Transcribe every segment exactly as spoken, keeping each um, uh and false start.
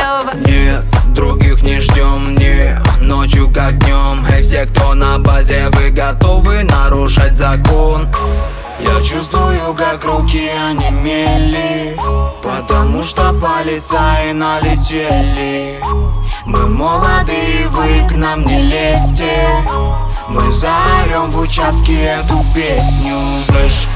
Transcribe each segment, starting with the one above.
готова. Нет, других не ждем, не ночью как днем. Эй, все, кто на базе, вы готовы нарушать закон? Я чувствую, как руки онемели, потому что полицаи налетели. Мы молоды, вы к нам не лезьте. Мы заорем в участке эту песню. Слышь,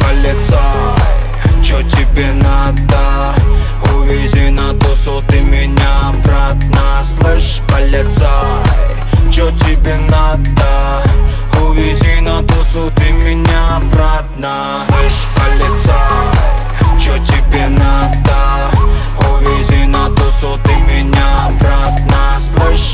полицай, чё тебе надо? Увези на тусу ты меня обратно. Слышь, полицай, чё тебе надо? Увези на тусу ты меня обратно. Слышь, полицай, чё тебе надо? Увези на тусу ты меня обратно. Слышь,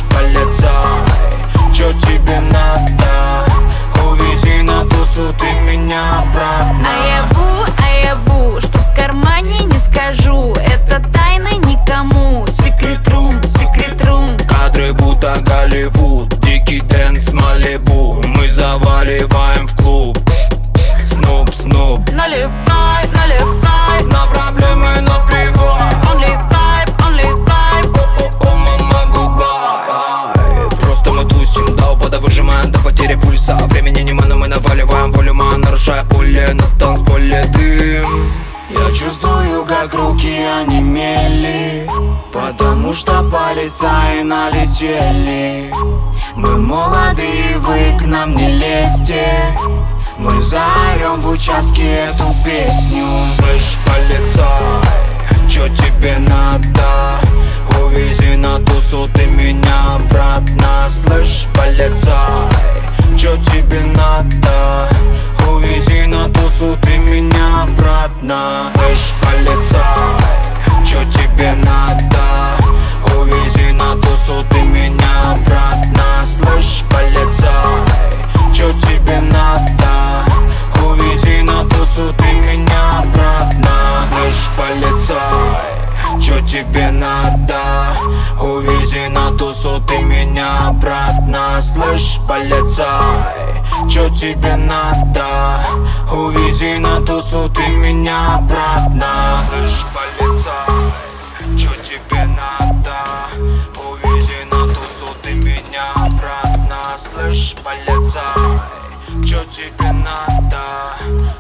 полицай, чё тебе надо? Увези на тусу ты меня обратно. А я бу, а я бу, что в кармане не скажу. Это тайна никому. Секрет рум, секрет рум. Кадры будто Голливуд, дикий дэнс Малибу. Мы заваливаем в клуб. Снуп, снуп. Наливай, наливай. На проблемы наплевать. Only vibe, only vibe. О, мама, гудбай. Просто мы тусим до упада, выжимаем до потери пульса. Времени нема, но мы наваливаем волюма, нарушая пули на танцполе дым. Я чувствую, как руки онемели, потому что полицаи налетели. Мы молоды, вы к нам не лезьте. Мы заорем в участке эту песню. Слышь, полицай, чё тебе надо? Увези на тусу ты меня обратно. Слышь, полицай, чё тебе надо? Увези на тусу ты меня обратно. Слышь, полицай, чё тебе надо? Увези на тусу ты меня обратно. Слышь, полицай, чё тебе надо? Увези на тусу ты меня обратно. Слышь, полицай, чё тебе надо? Увези на тусу ты меня обратно. Слышь, полицай, чё тебе надо? Увези на тусу ты меня обратно. Слышь, полицай, чё тебе надо? Увези на тусу ты меня обратно. Слышь, полицай, чё тебе надо?